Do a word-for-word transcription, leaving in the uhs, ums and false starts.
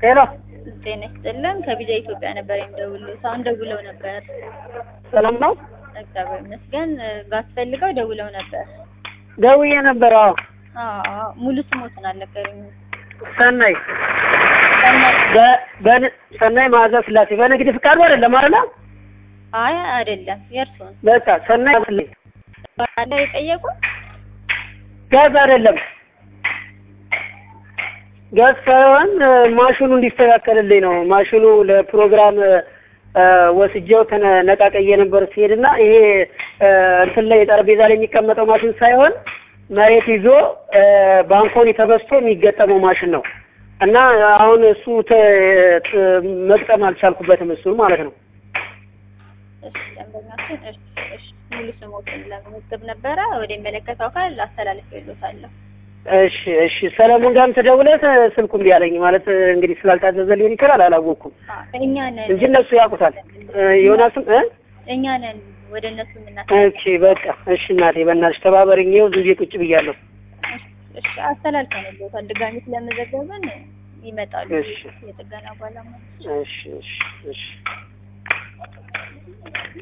ሄሎ ጤና ይስጥልን ከቢጃ ኢትዮጵያ ነበር የምደውለው። ሳውን ደውለው ነበር። ሰላም ነው? እግዚአብሔር ይመስገን። ጋስ ፈልገው ደውለው ነበር። ደውዬ ነበር። አዎ አዎ ሙሉ ስሞትን አልነገሩኝም። ሰናይ ሰናይ በ ሰናይ ማዕዛ ስላሴ በንግድ ፍቃድ አይደለም አይደል? አይ አይደለም የእርሱን በቃ ሰናይ ስላሴ ባለ የጠየቁት ጋዝ አይደለም። ጋዝ ሳይሆን ማሽኑ እንዲስተካከልልኝ ነው። ማሽኑ ለፕሮግራም ወስጄው ተነቃቀየ ነበር ሲሄድና ይሄ እንትን ላይ ጠረጴዛ ላይ የሚቀመጠው ማሽን ሳይሆን መሬት ይዞ ባንኮኒ ተበስቶ የሚገጠመው ማሽን ነው እና አሁን እሱ መግጠም አልቻልኩበትም እሱን ማለት ነው። እሺ ደንበኛችን እሺ እሺ ሙሉ ስሞትን ለመዝገብ ነበረ ወደ መለከታው ካል አስተላልፌልዎታለሁ። እሺ እሺ ሰለሞን ጋርም ተደውለህ ስልኩን ቢያለኝ ማለት እንግዲህ ስላልታዘዘ ሊሆን ይችላል አላወኩም። እኛ ነን እንጂ እነሱ ያውቁታል። ዮናስም እ እኛ ነን ወደ እነሱ እናት እሺ በቃ እሺ እናቴ በእናትሽ ተባበሪኝ። ይኸው እዚህ ቁጭ ብያለሁ። እሺ አስተላልፈንልዎታል። ድጋሚ ስለመዘገብን ይመጣሉ እሺ የጥገና ባለሙያ። እሺ እሺ እሺ